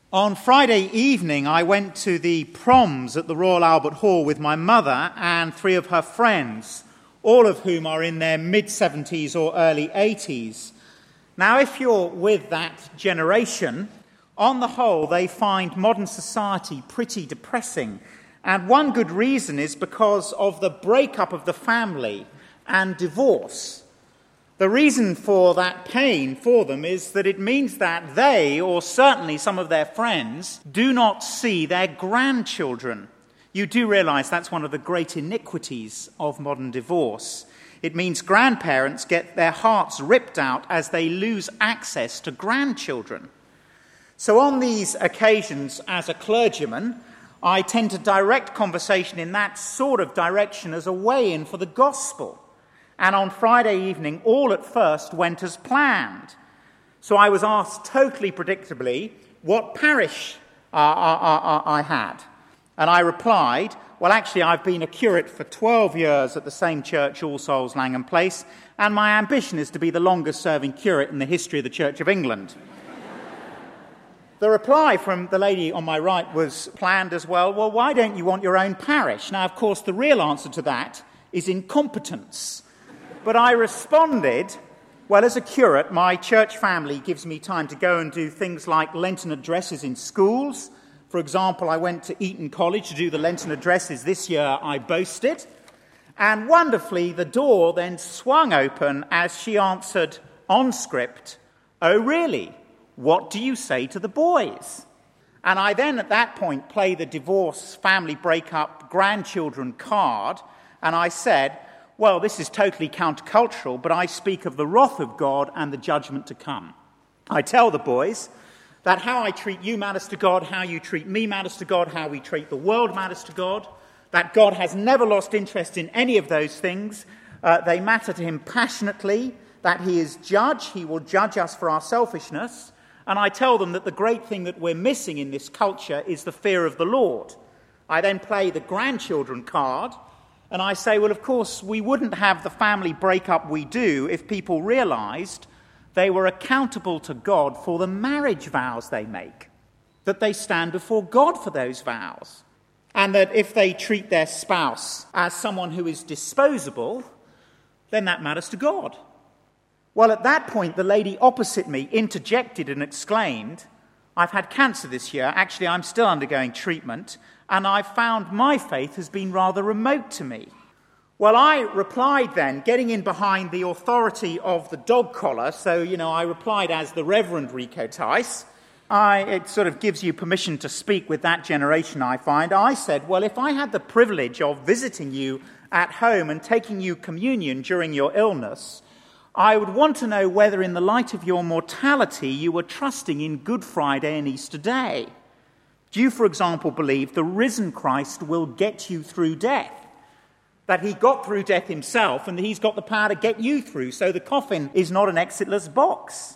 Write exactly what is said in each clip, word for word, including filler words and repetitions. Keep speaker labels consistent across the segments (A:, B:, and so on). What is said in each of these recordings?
A: On Friday evening, I went to the proms at the Royal Albert Hall with my mother and three of her friends, all of whom are in their mid-seventies or early eighties. Now, if you're with that generation, on the whole, they find modern society pretty depressing. And one good reason is because of the breakup of the family and divorce. The reason for that pain for them is that it means that they, or certainly some of their friends, do not see their grandchildren. You do realize that's one of the great iniquities of modern divorce. It means grandparents get their hearts ripped out as they lose access to grandchildren. So on these occasions, as a clergyman, I tend to direct conversation in that sort of direction as a way-in for the gospel. And on Friday evening, all at first went as planned. So I was asked totally predictably what parish uh, I, I, I had. And I replied, well, actually, I've been a curate for twelve years at the same church, All Souls, Langham Place, and my ambition is to be the longest-serving curate in the history of the Church of England. The reply from the lady on my right was planned as well, well, why don't you want your own parish? Now, of course, the real answer to that is incompetence. But I responded, well, as a curate, my church family gives me time to go and do things like Lenten addresses in schools. For example, I went to Eton College to do the Lenten addresses. This year I boasted. And wonderfully, the door then swung open as she answered on script, oh, really? What do you say to the boys? And I then, at that point, play the divorce, family breakup, grandchildren card, and I said, well, this is totally countercultural, but I speak of the wrath of God and the judgment to come. I tell the boys that how I treat you matters to God, how you treat me matters to God, how we treat the world matters to God, that God has never lost interest in any of those things. Uh, they matter to him passionately, that he is judge, he will judge us for our selfishness. And I tell them that the great thing that we're missing in this culture is the fear of the Lord. I then play the grandchildren card, and I say, well, of course, we wouldn't have the family breakup we do if people realized they were accountable to God for the marriage vows they make, that they stand before God for those vows, and that if they treat their spouse as someone who is disposable, then that matters to God. Well, at that point, the lady opposite me interjected and exclaimed, I've had cancer this year. Actually, I'm still undergoing treatment, and I've found my faith has been rather remote to me. Well, I replied then, getting in behind the authority of the dog collar, so, you know, I replied as the Reverend Rico Tice. I, it sort of gives you permission to speak with that generation, I find. I said, well, if I had the privilege of visiting you at home and taking you communion during your illness, I would want to know whether in the light of your mortality you were trusting in Good Friday and Easter Day. Do you, for example, believe the risen Christ will get you through death? That he got through death himself and that he's got the power to get you through, so the coffin is not an exitless box.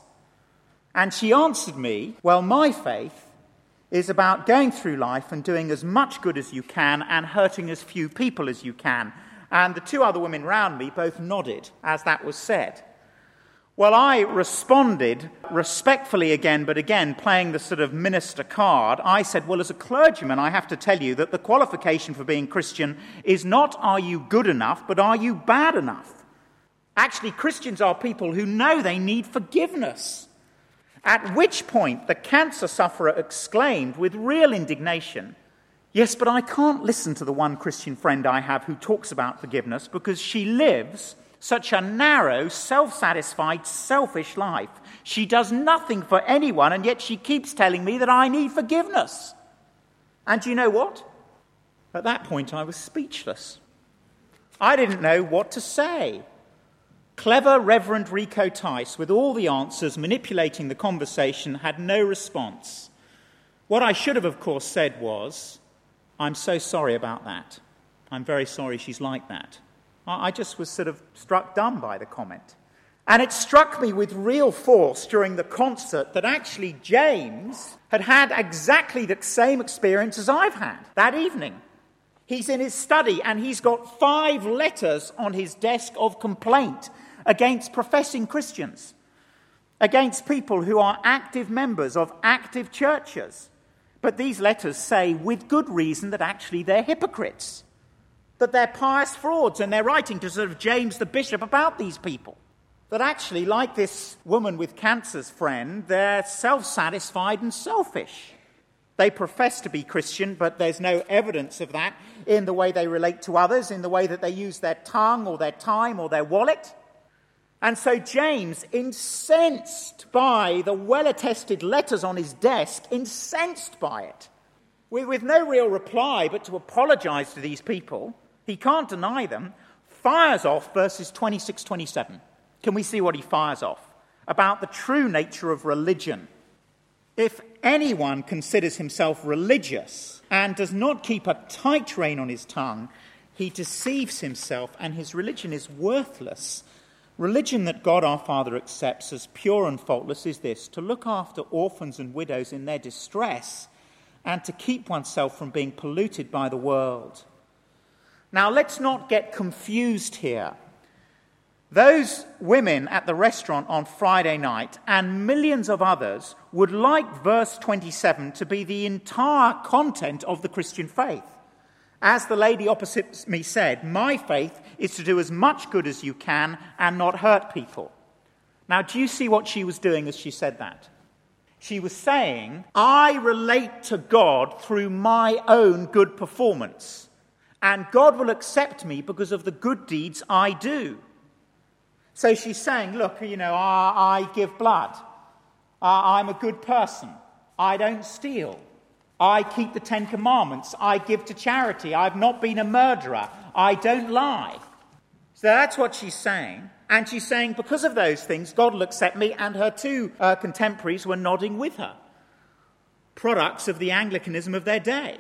A: And she answered me, well, my faith is about going through life and doing as much good as you can and hurting as few people as you can. And the two other women round me both nodded as that was said. Well, I responded respectfully again, but again, playing the sort of minister card. I said, well, as a clergyman, I have to tell you that the qualification for being Christian is not are you good enough, but are you bad enough? Actually, Christians are people who know they need forgiveness. At which point the cancer sufferer exclaimed with real indignation, yes, but I can't listen to the one Christian friend I have who talks about forgiveness because she lives such a narrow, self-satisfied, selfish life. She does nothing for anyone, and yet she keeps telling me that I need forgiveness. And do you know what? At that point, I was speechless. I didn't know what to say. Clever Reverend Rico Tice, with all the answers, manipulating the conversation, had no response. What I should have, of course, said was, I'm so sorry about that. I'm very sorry she's like that. I just was sort of struck dumb by the comment. And it struck me with real force during the concert that actually James had had exactly the same experience as I've had that evening. He's in his study and he's got five letters on his desk of complaint against professing Christians, against people who are active members of active churches. But these letters say with good reason that actually they're hypocrites, that they're pious frauds, and they're writing to sort of James the bishop about these people. That actually, like this woman with cancer's friend, they're self-satisfied and selfish. They profess to be Christian, but there's no evidence of that in the way they relate to others, in the way that they use their tongue or their time or their wallet. And so James, incensed by the well-attested letters on his desk, incensed by it, with, with no real reply but to apologize to these people, he can't deny them, fires off verses twenty-six to twenty-seven. Can we see what he fires off? About the true nature of religion. If anyone considers himself religious and does not keep a tight rein on his tongue, he deceives himself and his religion is worthless. Religion that God our Father accepts as pure and faultless is this: to look after orphans and widows in their distress and to keep oneself from being polluted by the world. Now, let's not get confused here. Those women at the restaurant on Friday night and millions of others would like verse twenty-seven to be the entire content of the Christian faith. As the lady opposite me said, my faith is to do as much good as you can and not hurt people. Now, do you see what she was doing as she said that? She was saying, I relate to God through my own good performance, and God will accept me because of the good deeds I do. So she's saying, look, you know, I, I give blood. I, I'm a good person. I don't steal. I keep the Ten Commandments. I give to charity. I've not been a murderer. I don't lie. So that's what she's saying. And she's saying, because of those things, God will accept me. And her two uh, contemporaries were nodding with her. Products of the Anglicanism of their day.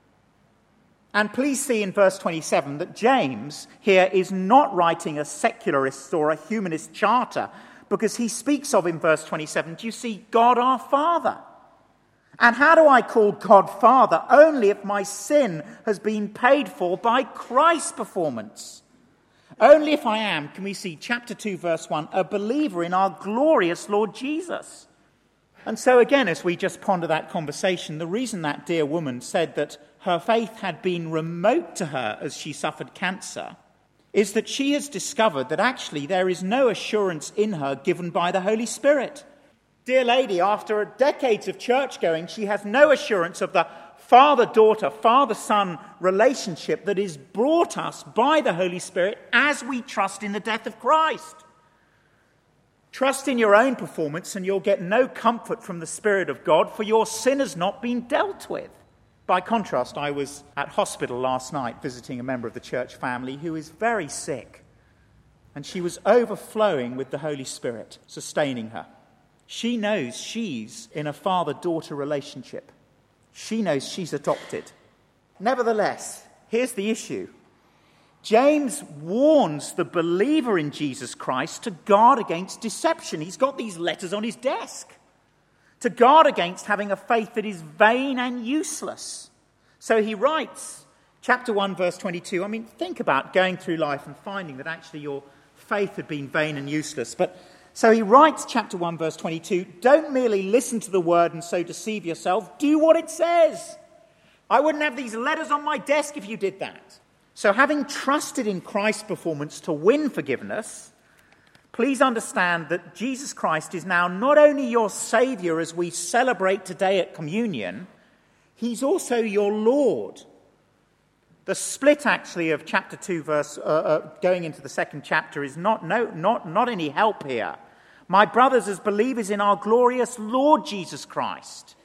A: And please see in verse twenty-seven that James here is not writing a secularist or a humanist charter, because he speaks of in verse twenty-seven, do you see, God our Father. And how do I call God Father? Only if my sin has been paid for by Christ's performance. Only if I am, can we see chapter two, verse one, a believer in our glorious Lord Jesus. And so again, as we just ponder that conversation, the reason that dear woman said that her faith had been remote to her as she suffered cancer is that she has discovered that actually there is no assurance in her given by the Holy Spirit. Dear lady, after decades of church going, she has no assurance of the father-daughter, father-son relationship that is brought us by the Holy Spirit as we trust in the death of Christ. Trust in your own performance and you'll get no comfort from the Spirit of God, for your sin has not been dealt with. By contrast, I was at hospital last night visiting a member of the church family who is very sick, and she was overflowing with the Holy Spirit, sustaining her. She knows she's in a father-daughter relationship. She knows she's adopted. Nevertheless, here's the issue. James warns the believer in Jesus Christ to guard against deception. He's got these letters on his desk. To guard against having a faith that is vain and useless. So he writes, chapter one, verse twenty-two, I mean, think about going through life and finding that actually your faith had been vain and useless. But so he writes, chapter one, verse twenty-two, don't merely listen to the word and so deceive yourself, do what it says. I wouldn't have these letters on my desk if you did that. So having trusted in Christ's performance to win forgiveness, please understand that Jesus Christ is now not only your Saviour as we celebrate today at communion, he's also your Lord. The split, actually, of chapter two, verse uh, uh, going into the second chapter is not, no, not, not any help here. My brothers, as believers in our glorious Lord Jesus Christ.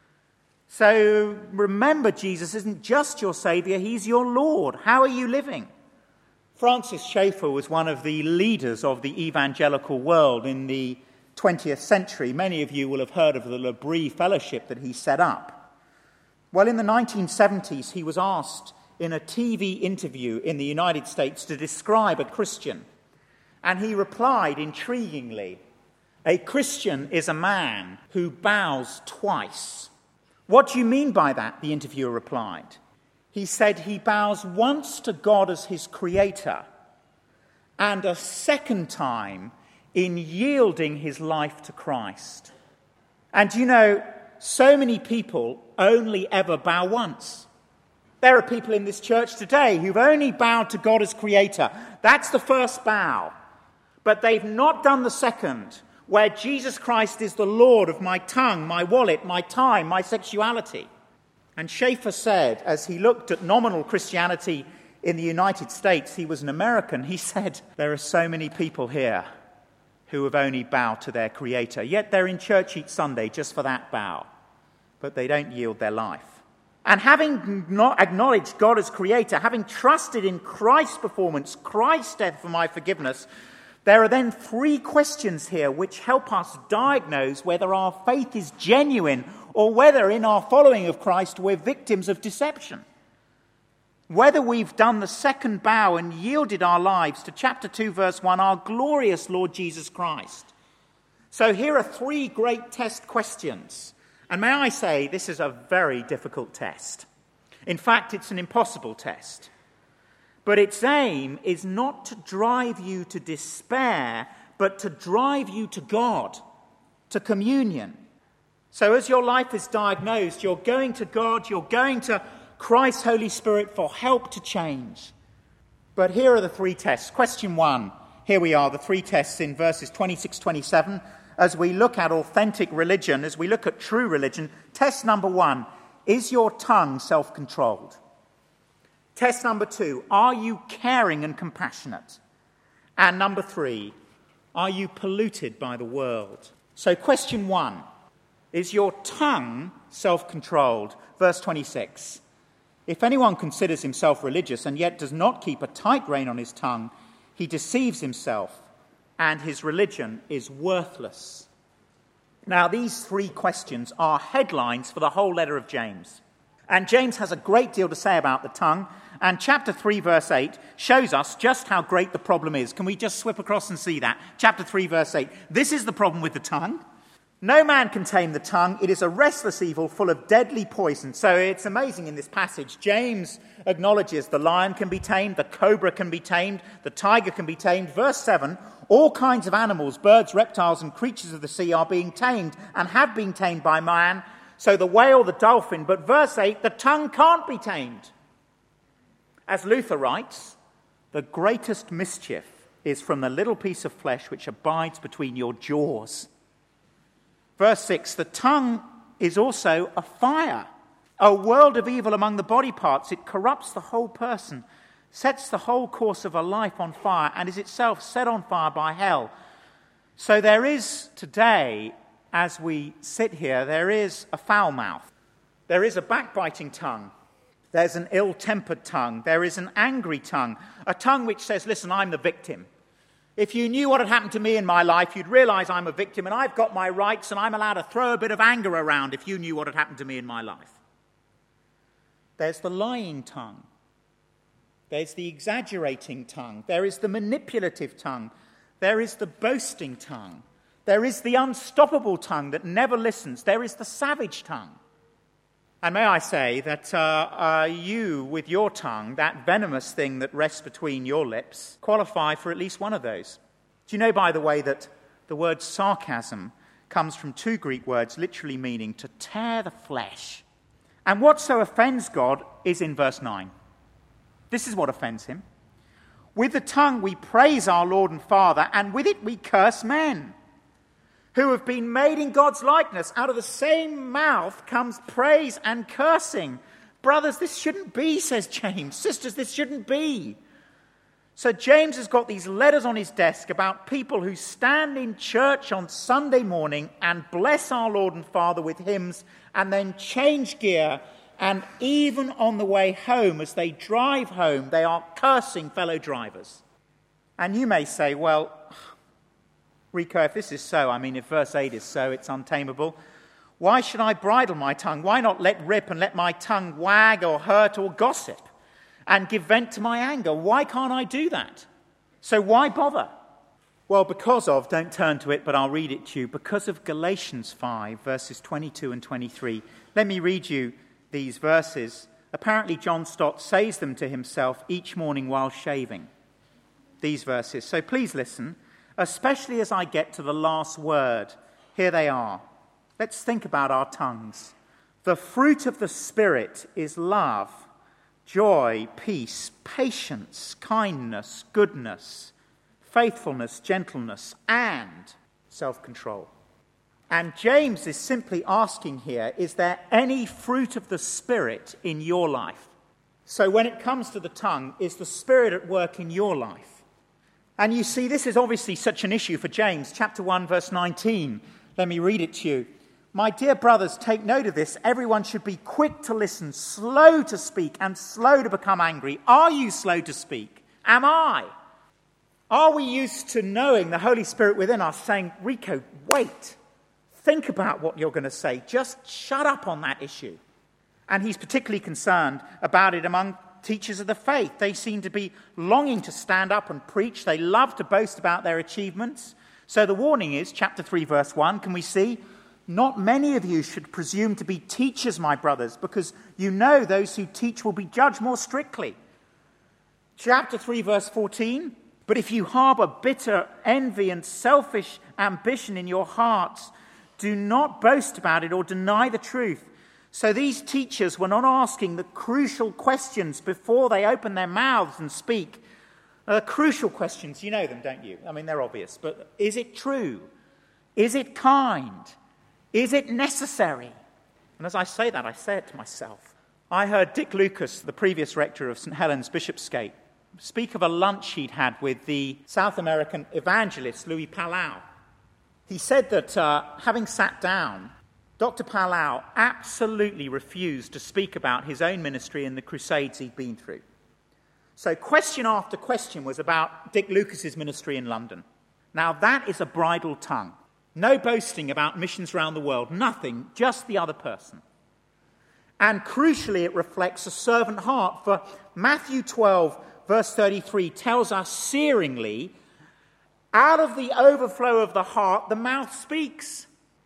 A: So remember, Jesus isn't just your Saviour, he's your Lord. How are you living? Francis Schaeffer was one of the leaders of the evangelical world in the twentieth century. Many of you will have heard of the L'Abri Fellowship that he set up. Well, in the nineteen seventies, he was asked in a T V interview in the United States to describe a Christian. And he replied intriguingly, a Christian is a man who bows twice. What do you mean by that? The interviewer replied. He said he bows once to God as his creator and a second time in yielding his life to Christ. And you know, so many people only ever bow once. There are people in this church today who've only bowed to God as creator. That's the first bow. But they've not done the second, where Jesus Christ is the Lord of my tongue, my wallet, my time, my sexuality. And Schaeffer said, as he looked at nominal Christianity in the United States, he was an American, he said, there are so many people here who have only bowed to their creator, yet they're in church each Sunday just for that bow, but they don't yield their life. And having not acknowledged God as creator, having trusted in Christ's performance, Christ's death for my forgiveness, there are then three questions here which help us diagnose whether our faith is genuine or whether in our following of Christ we're victims of deception. Whether we've done the second bow and yielded our lives to chapter two, verse one, our glorious Lord Jesus Christ. So here are three great test questions. And may I say, this is a very difficult test. In fact, it's an impossible test. But its aim is not to drive you to despair, but to drive you to God, to communion. So as your life is diagnosed, you're going to God, you're going to Christ's Holy Spirit for help to change. But here are the three tests. Question one, here we are, the three tests in verses twenty-six to twenty-seven. As we look at authentic religion, as we look at true religion, test number one, is your tongue self-controlled? Test number two, are you caring and compassionate? And number three, are you polluted by the world? So question one, is your tongue self-controlled? Verse twenty-six, if anyone considers himself religious and yet does not keep a tight rein on his tongue, he deceives himself, and his religion is worthless. Now, these three questions are headlines for the whole letter of James. And James has a great deal to say about the tongue, and chapter three, verse eight, shows us just how great the problem is. Can we just swip across and see that? Chapter three, verse eight. This is the problem with the tongue. No man can tame the tongue. It is a restless evil full of deadly poison. So it's amazing in this passage. James acknowledges the lion can be tamed, the cobra can be tamed, the tiger can be tamed. Verse seven, all kinds of animals, birds, reptiles, and creatures of the sea are being tamed and have been tamed by man. So the whale, the dolphin. But verse eight, the tongue can't be tamed. As Luther writes, the greatest mischief is from the little piece of flesh which abides between your jaws. Verse six, the tongue is also a fire, a world of evil among the body parts. It corrupts the whole person, sets the whole course of a life on fire, and is itself set on fire by hell. So there is today, as we sit here, there is a foul mouth. There is a backbiting tongue. There's an ill-tempered tongue. There is an angry tongue, a tongue which says, listen, I'm the victim. If you knew what had happened to me in my life, you'd realize I'm a victim and I've got my rights and I'm allowed to throw a bit of anger around if you knew what had happened to me in my life. There's the lying tongue. There's the exaggerating tongue. There is the manipulative tongue. There is the boasting tongue. There is the unstoppable tongue that never listens. There is the savage tongue. And may I say that uh, uh, you, with your tongue, that venomous thing that rests between your lips, qualify for at least one of those. Do you know, by the way, that the word sarcasm comes from two Greek words literally meaning to tear the flesh? And what so offends God is in verse nine. This is what offends him. With the tongue we praise our Lord and Father, and with it we curse men, who have been made in God's likeness. Out of the same mouth comes praise and cursing. Brothers, this shouldn't be, says James. Sisters, this shouldn't be. So James has got these letters on his desk about people who stand in church on Sunday morning and bless our Lord and Father with hymns and then change gear, and even on the way home, as they drive home, they are cursing fellow drivers. And you may say, well, Rico, if this is so, I mean, if verse eight is so, it's untamable. Why should I bridle my tongue? Why not let rip and let my tongue wag or hurt or gossip and give vent to my anger? Why can't I do that? So why bother? Well, because of, don't turn to it, but I'll read it to you, because of Galatians five, verses twenty-two and twenty-three. Let me read you these verses. Apparently John Stott says them to himself each morning while shaving, these verses. So please listen. Especially as I get to the last word. Here they are. Let's think about our tongues. The fruit of the Spirit is love, joy, peace, patience, kindness, goodness, faithfulness, gentleness, and self-control. And James is simply asking here, is there any fruit of the Spirit in your life? So when it comes to the tongue, is the Spirit at work in your life? And you see, this is obviously such an issue for James. Chapter one, verse nineteen. Let me read it to you. My dear brothers, take note of this. Everyone should be quick to listen, slow to speak, and slow to become angry. Are you slow to speak? Am I? Are we used to knowing the Holy Spirit within us saying, Rico, wait. Think about what you're going to say. Just shut up on that issue. And he's particularly concerned about it among teachers of the faith. They seem to be longing to stand up and preach. They love to boast about their achievements. So the warning is, chapter three, verse one, can we see? Not many of you should presume to be teachers, my brothers, because you know those who teach will be judged more strictly. Chapter three, verse fourteen, but if you harbor bitter envy and selfish ambition in your hearts, do not boast about it or deny the truth. So these teachers were not asking the crucial questions before they open their mouths and speak. Uh, crucial questions, you know them, don't you? I mean, they're obvious. But is it true? Is it kind? Is it necessary? And as I say that, I say it to myself. I heard Dick Lucas, the previous rector of Saint Helens Bishopsgate, speak of a lunch he'd had with the South American evangelist Luis Palau. He said that uh, having sat down, Doctor Palau absolutely refused to speak about his own ministry and the crusades he'd been through. So question after question was about Dick Lucas's ministry in London. Now that is a bridle tongue. No boasting about missions around the world, nothing, just the other person. And crucially, it reflects a servant heart, for Matthew twelve, verse thirty-three, tells us searingly, out of the overflow of the heart, the mouth speaks.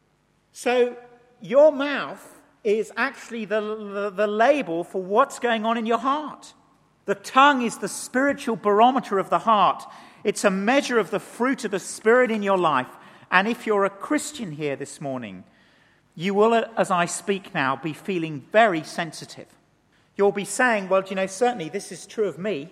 A: So your mouth is actually the, the, the label for what's going on in your heart. The tongue is the spiritual barometer of the heart. It's a measure of the fruit of the Spirit in your life. And if you're a Christian here this morning, you will, as I speak now, be feeling very sensitive. You'll be saying, well, do you know, certainly this is true of me.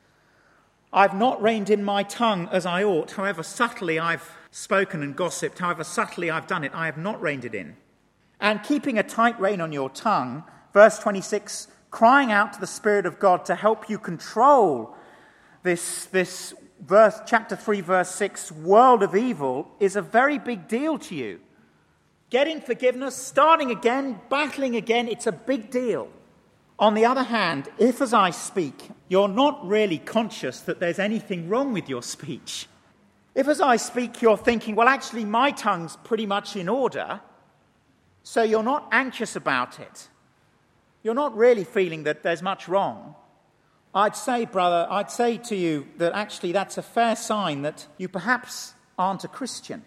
A: I've not reined in my tongue as I ought. However subtly I've spoken and gossiped, however subtly I've done it, I have not reined it in. And keeping a tight rein on your tongue, verse twenty-six, crying out to the Spirit of God to help you control this, this verse, chapter three, verse six, world of evil, is a very big deal to you. Getting forgiveness, starting again, battling again, it's a big deal. On the other hand, if as I speak, you're not really conscious that there's anything wrong with your speech, if as I speak you're thinking, well, actually my tongue's pretty much in order, so you're not anxious about it, you're not really feeling that there's much wrong, I'd say, brother, I'd say to you that actually that's a fair sign that you perhaps aren't a Christian.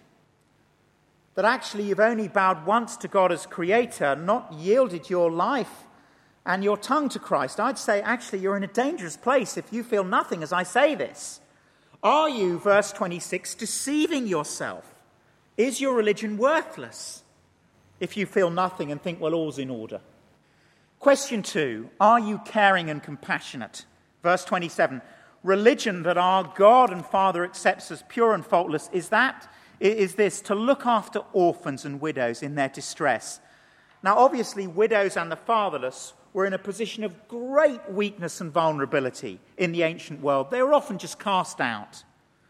A: That actually you've only bowed once to God as Creator, not yielded your life and your tongue to Christ. I'd say actually you're in a dangerous place if you feel nothing as I say this. Are you, verse twenty-six, deceiving yourself? Is your religion worthless if you feel nothing and think, well, all's in order? Question two, are you caring and compassionate? Verse twenty-seven, religion that our God and Father accepts as pure and faultless, is that, is this, to look after orphans and widows in their distress. Now, obviously, widows and the fatherless were in a position of great weakness and vulnerability in the ancient world. They were often just cast out.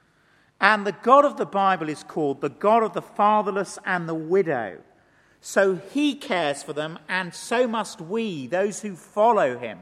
A: And the God of the Bible is called the God of the fatherless and the widow. So he cares for them, and so must we, those who follow him.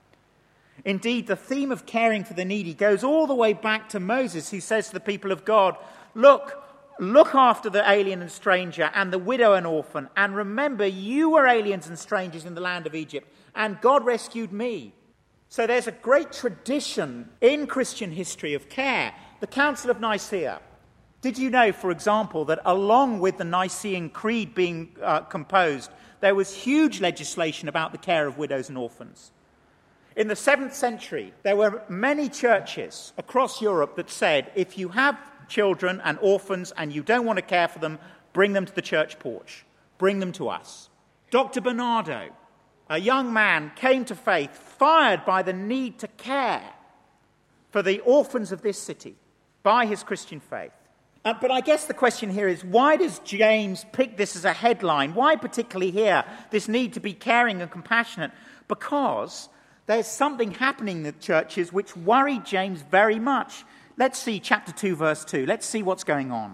A: Indeed, the theme of caring for the needy goes all the way back to Moses, who says to the people of God, look, look after the alien and stranger and the widow and orphan, and remember you were aliens and strangers in the land of Egypt, and God rescued me. So there's a great tradition in Christian history of care. The Council of Nicaea. Did you know, for example, that along with the Nicene Creed being uh, composed, there was huge legislation about the care of widows and orphans? In the seventh century, there were many churches across Europe that said, if you have children and orphans and you don't want to care for them, bring them to the church porch. bring them to us. Doctor Bernardo, a young man, came to faith, fired by the need to care for the orphans of this city by his Christian faith. Uh, but I guess the question here is, why does James pick this as a headline? Why particularly here, this need to be caring and compassionate? Because there's something happening in the churches which worry James very much. Let's see chapter two, verse two. Let's see what's going on.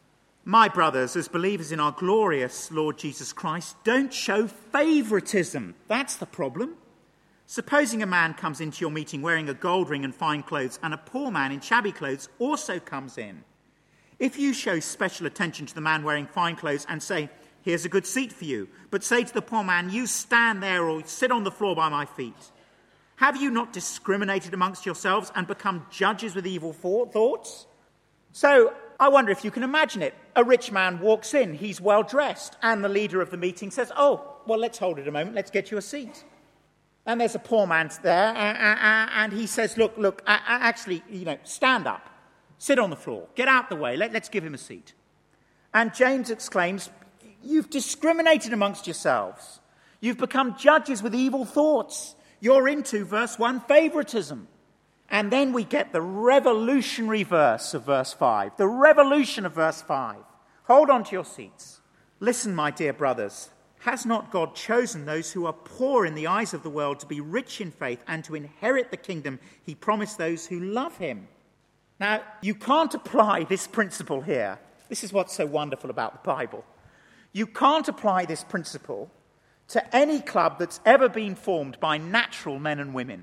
A: My brothers, as believers in our glorious Lord Jesus Christ, don't show favoritism. That's the problem. Supposing a man comes into your meeting wearing a gold ring and fine clothes, and a poor man in shabby clothes also comes in. If you show special attention to the man wearing fine clothes and say, here's a good seat for you, but say to the poor man, you stand there or sit on the floor by my feet, have you not discriminated amongst yourselves and become judges with evil thoughts? So I wonder if you can imagine it. A rich man walks in, he's well dressed, and the leader of the meeting says, oh, well, let's hold it a moment, let's get you a seat. And there's a poor man there, and he says, look, look, actually, you know, stand up. Sit on the floor. Get out the way. Let, let's give him a seat. And James exclaims, you've discriminated amongst yourselves. You've become judges with evil thoughts. You're into, verse one, favoritism. And then we get the revolutionary verse of verse five. The revolution of verse five. Hold on to your seats. Listen, my dear brothers. Has not God chosen those who are poor in the eyes of the world to be rich in faith and to inherit the kingdom he promised those who love him? Now, you can't apply this principle here. This is what's so wonderful about the Bible. You can't apply this principle to any club that's ever been formed by natural men and women.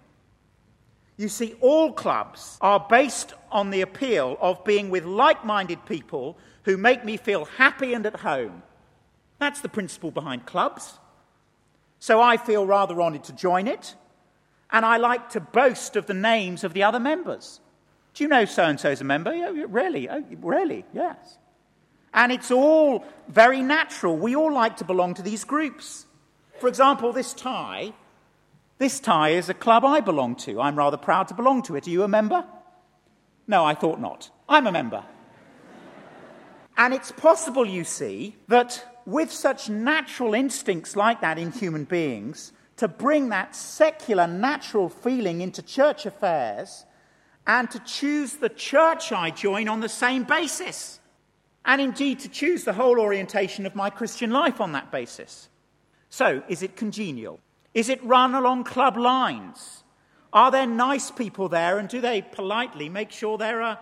A: You see, all clubs are based on the appeal of being with like-minded people who make me feel happy and at home. That's the principle behind clubs. So I feel rather honoured to join it, and I like to boast of the names of the other members. Do you know so-and-so's a member? Yeah, really? Oh, really? Yes. And it's all very natural. We all like to belong to these groups. For example, this tie. This tie is a club I belong to. I'm rather proud to belong to it. Are you a member? No, I thought not. I'm a member. And it's possible, you see, that with such natural instincts like that in human beings, to bring that secular, natural feeling into church affairs and to choose the church I join on the same basis, and indeed to choose the whole orientation of my Christian life on that basis. So, is it congenial? Is it run along club lines? Are there nice people there, and do they politely make sure there are,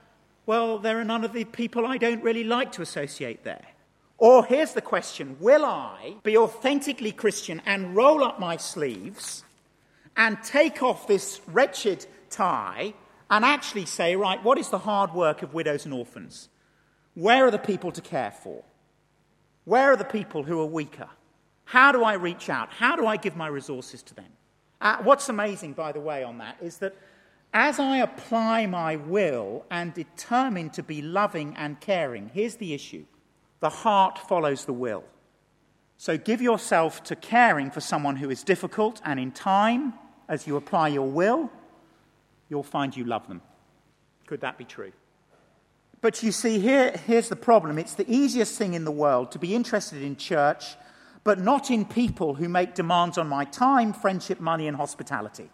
A: well, there are none of the people I don't really like to associate there? Or here's the question, will I be authentically Christian and roll up my sleeves and take off this wretched tie and actually say, right, what is the hard work of widows and orphans? Where are the people to care for? Where are the people who are weaker? How do I reach out? How do I give my resources to them? Uh, what's amazing, by the way, on that is that as I apply my will and determine to be loving and caring, here's the issue. The heart follows the will. So give yourself to caring for someone who is difficult, and in time, as you apply your will, you'll find you love them. Could that be true? But you see, here, here's the problem. It's the easiest thing in the world to be interested in church, but not in people who make demands on my time, friendship, money, and hospitality.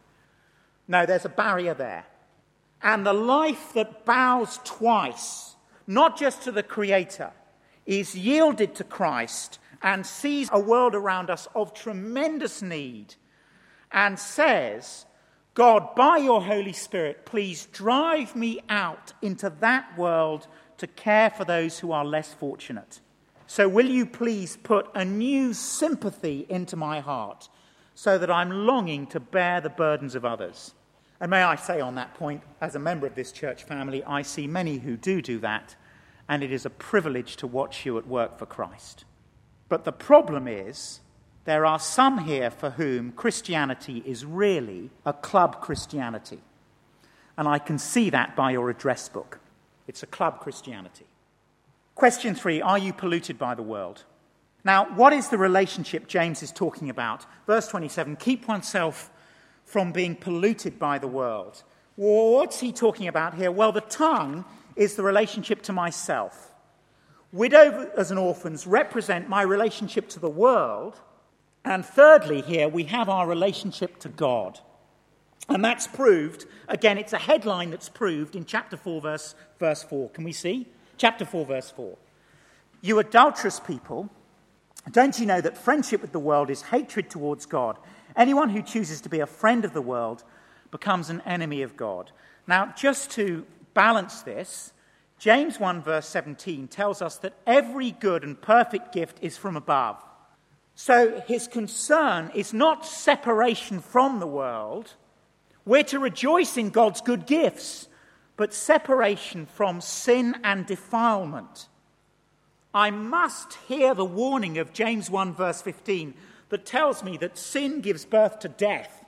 A: No, there's a barrier there. And the life that bows twice, not just to the Creator, is yielded to Christ and sees a world around us of tremendous need and says, God, by your Holy Spirit, please drive me out into that world to care for those who are less fortunate. So will you please put a new sympathy into my heart so that I'm longing to bear the burdens of others? And may I say on that point, as a member of this church family, I see many who do do that, and it is a privilege to watch you at work for Christ. But the problem is, there are some here for whom Christianity is really a club Christianity. And I can see that by your address book. It's a club Christianity. Question three, are you polluted by the world? Now, what is the relationship James is talking about? Verse twenty-seven, keep oneself from being polluted by the world. What's he talking about here? Well, the tongue is the relationship to myself. Widowers and orphans represent my relationship to the world. And thirdly, here we have our relationship to God. And that's proved, again, it's a headline that's proved in chapter four, verse, verse four. Can we see? Chapter four, verse four. You adulterous people, don't you know that friendship with the world is hatred towards God? Anyone who chooses to be a friend of the world becomes an enemy of God. Now, just to balance this, James one verse seventeen tells us that every good and perfect gift is from above. So his concern is not separation from the world. We're to rejoice in God's good gifts, but separation from sin and defilement. I must hear the warning of James one verse fifteen that tells me that sin gives birth to death.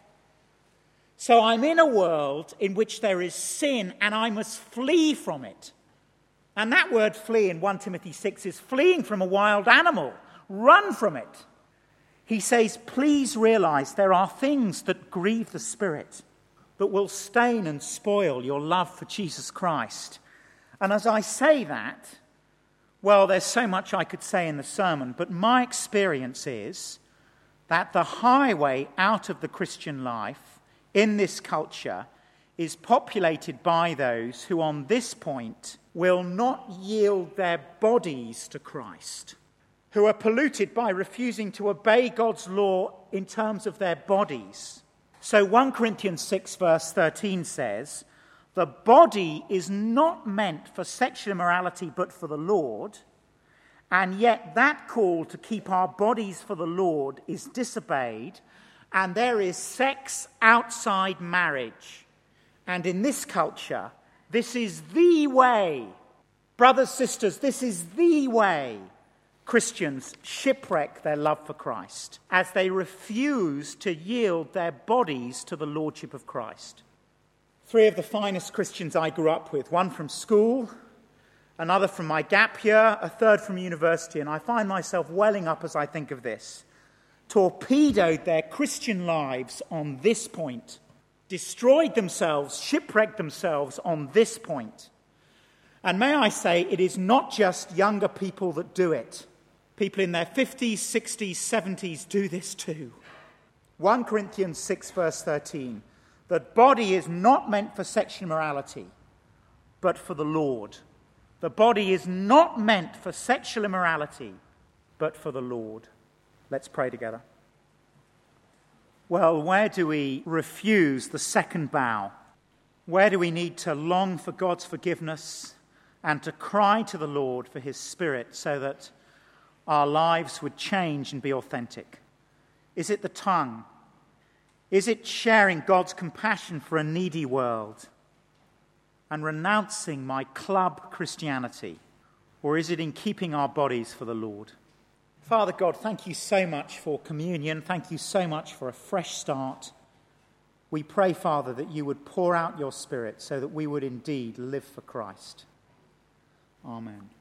A: So I'm in a world in which there is sin and I must flee from it. And that word flee in First Timothy six is fleeing from a wild animal. Run from it. He says, please realize there are things that grieve the Spirit, that will stain and spoil your love for Jesus Christ. And as I say that, well, there's so much I could say in the sermon, but my experience is that the highway out of the Christian life in this culture is populated by those who on this point will not yield their bodies to Christ, who are polluted by refusing to obey God's law in terms of their bodies. So First Corinthians six verse thirteen says, the body is not meant for sexual immorality but for the Lord, and yet that call to keep our bodies for the Lord is disobeyed, and there is sex outside marriage. And in this culture, this is the way. Brothers, sisters, this is the way Christians shipwreck their love for Christ as they refuse to yield their bodies to the lordship of Christ. Three of the finest Christians I grew up with, one from school, another from my gap year, a third from university, and I find myself welling up as I think of this, torpedoed their Christian lives on this point, destroyed themselves, shipwrecked themselves on this point. And may I say, it is not just younger people that do it. People in their fifties, sixties, seventies do this too. First Corinthians six verse thirteen, the body is not meant for sexual immorality, but for the Lord. The body is not meant for sexual immorality, but for the Lord. Let's pray together. Well, where do we refuse the second bow? Where do we need to long for God's forgiveness and to cry to the Lord for his Spirit so that our lives would change and be authentic? Is it the tongue? Is it sharing God's compassion for a needy world and renouncing my club Christianity? Or is it in keeping our bodies for the Lord? Father God, thank you so much for communion. Thank you so much for a fresh start. We pray, Father, that you would pour out your Spirit so that we would indeed live for Christ. Amen.